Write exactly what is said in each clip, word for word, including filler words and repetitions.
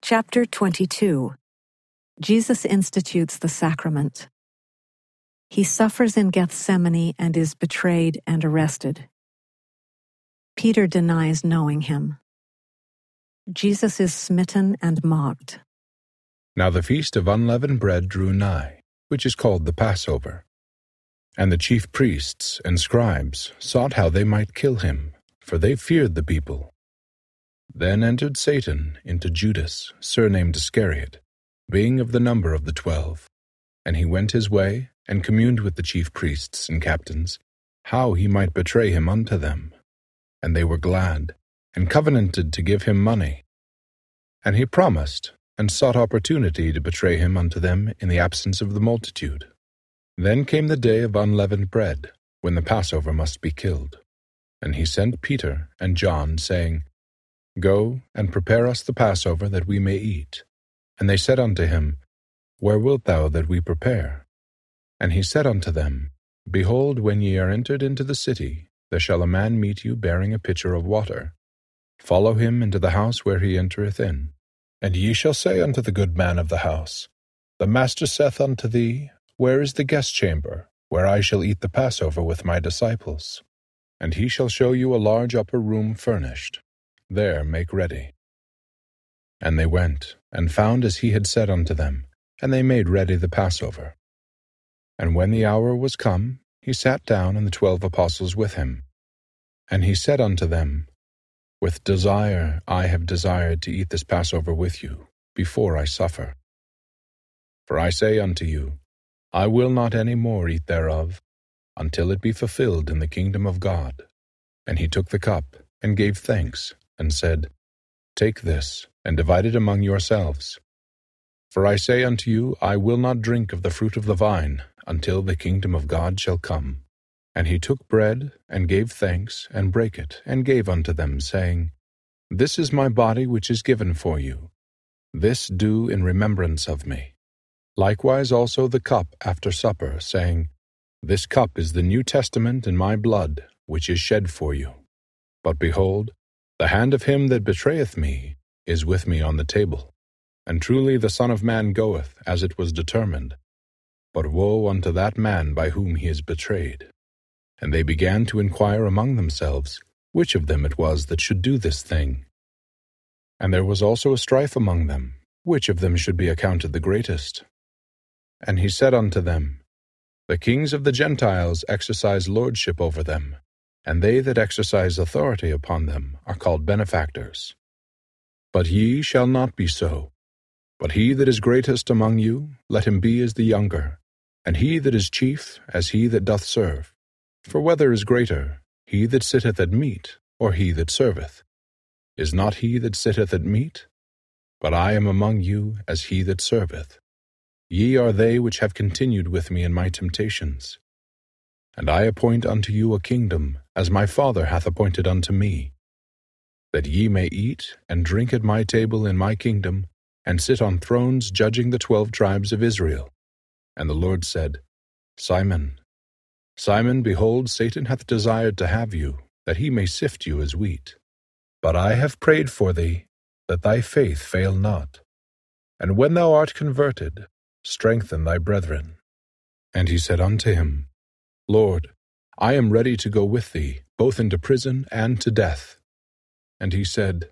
Chapter twenty-two. Jesus institutes the sacrament. He suffers in Gethsemane and is betrayed and arrested. Peter denies knowing him. Jesus is smitten and mocked. Now the feast of unleavened bread drew nigh, which is called the Passover. And the chief priests and scribes sought how they might kill him, for they feared the people. Then entered Satan into Judas, surnamed Iscariot, being of the number of the twelve. And he went his way, and communed with the chief priests and captains, how he might betray him unto them. And they were glad, and covenanted to give him money. And he promised, and sought opportunity to betray him unto them in the absence of the multitude. Then came the day of unleavened bread, when the Passover must be killed. And he sent Peter and John, saying, Go, and prepare us the Passover, that we may eat. And they said unto him, Where wilt thou that we prepare? And he said unto them, Behold, when ye are entered into the city, there shall a man meet you bearing a pitcher of water. Follow him into the house where he entereth in. And ye shall say unto the good man of the house, The master saith unto thee, Where is the guest chamber, where I shall eat the Passover with my disciples? And he shall show you a large upper room furnished. There make ready. And they went, and found as he had said unto them, and they made ready the Passover. And when the hour was come, he sat down, and the twelve apostles with him. And he said unto them, With desire I have desired to eat this Passover with you, before I suffer. For I say unto you, I will not any more eat thereof, until it be fulfilled in the kingdom of God. And he took the cup, and gave thanks, and said, Take this, and divide it among yourselves. For I say unto you, I will not drink of the fruit of the vine, until the kingdom of God shall come. And he took bread, and gave thanks, and brake it, and gave unto them, saying, This is my body which is given for you. This do in remembrance of me. Likewise also the cup after supper, saying, This cup is the New Testament in my blood, which is shed for you. But behold, the hand of him that betrayeth me is with me on the table. And truly the Son of Man goeth, as it was determined. But woe unto that man by whom he is betrayed. And they began to inquire among themselves, which of them it was that should do this thing. And there was also a strife among them, which of them should be accounted the greatest. And he said unto them, The kings of the Gentiles exercise lordship over them, and they that exercise authority upon them are called benefactors. But ye shall not be so. But he that is greatest among you, let him be as the younger, and he that is chief as he that doth serve. For whether is greater, he that sitteth at meat, or he that serveth? Is not he that sitteth at meat? But I am among you as he that serveth. Ye are they which have continued with me in my temptations. And I appoint unto you a kingdom, as my Father hath appointed unto me, that ye may eat and drink at my table in my kingdom, and sit on thrones judging the twelve tribes of Israel. And the Lord said, Simon, Simon, behold, Satan hath desired to have you, that he may sift you as wheat. But I have prayed for thee, that thy faith fail not. And when thou art converted, strengthen thy brethren. And he said unto him, Lord, I am ready to go with thee, both into prison and to death. And he said,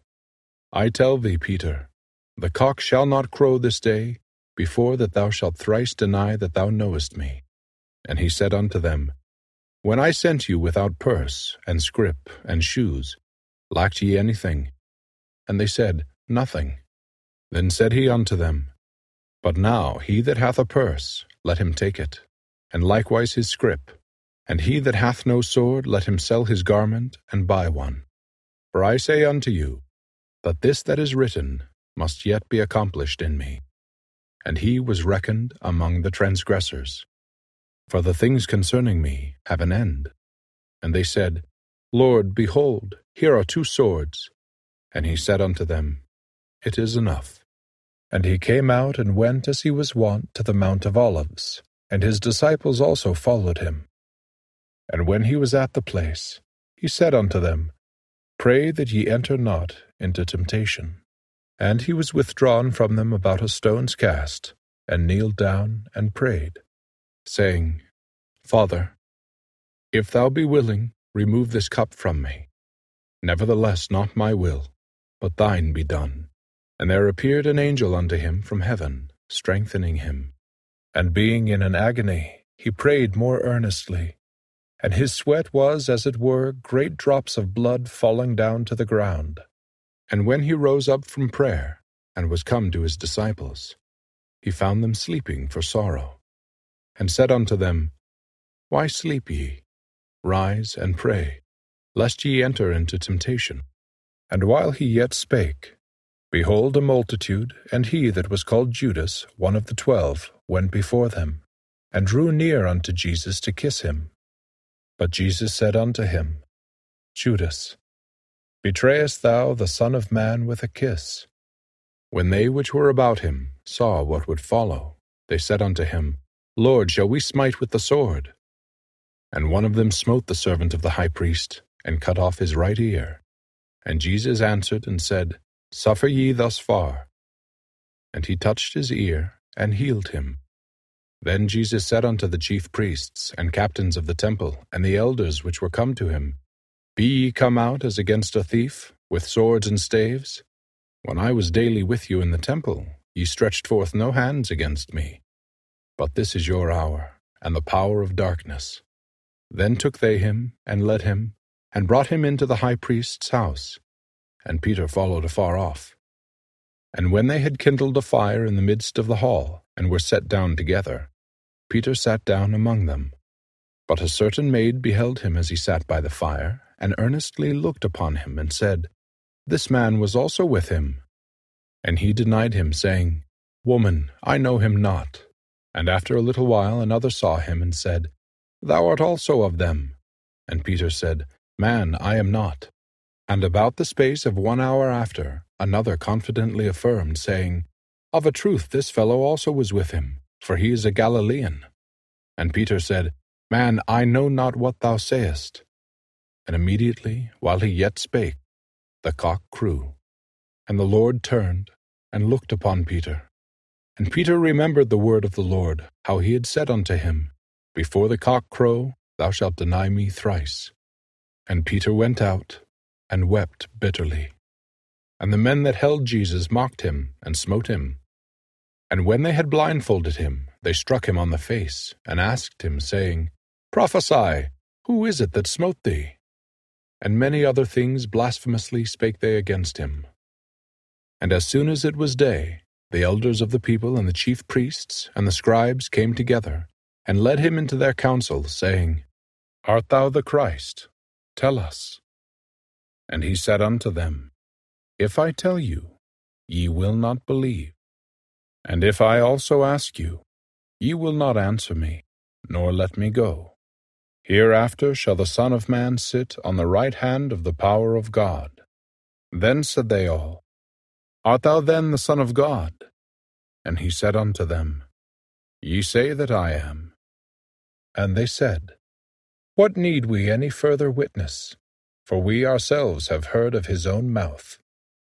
I tell thee, Peter, the cock shall not crow this day, before that thou shalt thrice deny that thou knowest me. And he said unto them, When I sent you without purse, and scrip, and shoes, lacked ye anything? And they said, Nothing. Then said he unto them, But now he that hath a purse, let him take it, and likewise his scrip. And he that hath no sword, let him sell his garment, and buy one. For I say unto you, that this that is written must yet be accomplished in me. And he was reckoned among the transgressors. For the things concerning me have an end. And they said, Lord, behold, here are two swords. And he said unto them, It is enough. And he came out and went as he was wont to the Mount of Olives, and his disciples also followed him. And when he was at the place, he said unto them, Pray that ye enter not into temptation. And he was withdrawn from them about a stone's cast, and kneeled down and prayed, saying, Father, if thou be willing, remove this cup from me. Nevertheless, not my will, but thine be done. And there appeared an angel unto him from heaven, strengthening him. And being in an agony, he prayed more earnestly. And his sweat was, as it were, great drops of blood falling down to the ground. And when he rose up from prayer, and was come to his disciples, he found them sleeping for sorrow, and said unto them, Why sleep ye? Rise and pray, lest ye enter into temptation. And while he yet spake, behold, a multitude, and he that was called Judas, one of the twelve, went before them, and drew near unto Jesus to kiss him. But Jesus said unto him, Judas, betrayest thou the Son of Man with a kiss? When they which were about him saw what would follow, they said unto him, Lord, shall we smite with the sword? And one of them smote the servant of the high priest, and cut off his right ear. And Jesus answered and said, Suffer ye thus far. And he touched his ear, and healed him. Then Jesus said unto the chief priests, and captains of the temple, and the elders which were come to him, Be ye come out as against a thief, with swords and staves? When I was daily with you in the temple, ye stretched forth no hands against me. But this is your hour, and the power of darkness. Then took they him, and led him, and brought him into the high priest's house. And Peter followed afar off. And when they had kindled a fire in the midst of the hall, and were set down together, Peter sat down among them. But a certain maid beheld him as he sat by the fire, and earnestly looked upon him, and said, This man was also with him. And he denied him, saying, Woman, I know him not. And after a little while another saw him, and said, Thou art also of them. And Peter said, Man, I am not. And about the space of one hour after, another confidently affirmed, saying, Of a truth this fellow also was with him, for he is a Galilean. And Peter said, Man, I know not what thou sayest. And immediately, while he yet spake, the cock crew. And the Lord turned, and looked upon Peter. And Peter remembered the word of the Lord, how he had said unto him, Before the cock crow, thou shalt deny me thrice. And Peter went out, and wept bitterly. And the men that held Jesus mocked him, and smote him. And when they had blindfolded him, they struck him on the face, and asked him, saying, Prophesy, who is it that smote thee? And many other things blasphemously spake they against him. And as soon as it was day, the elders of the people and the chief priests and the scribes came together, and led him into their council, saying, Art thou the Christ? Tell us. And he said unto them, If I tell you, ye will not believe. And if I also ask you, ye will not answer me, nor let me go. Hereafter shall the Son of Man sit on the right hand of the power of God. Then said they all, Art thou then the Son of God? And he said unto them, Ye say that I am. And they said, What need we any further witness? For we ourselves have heard of his own mouth.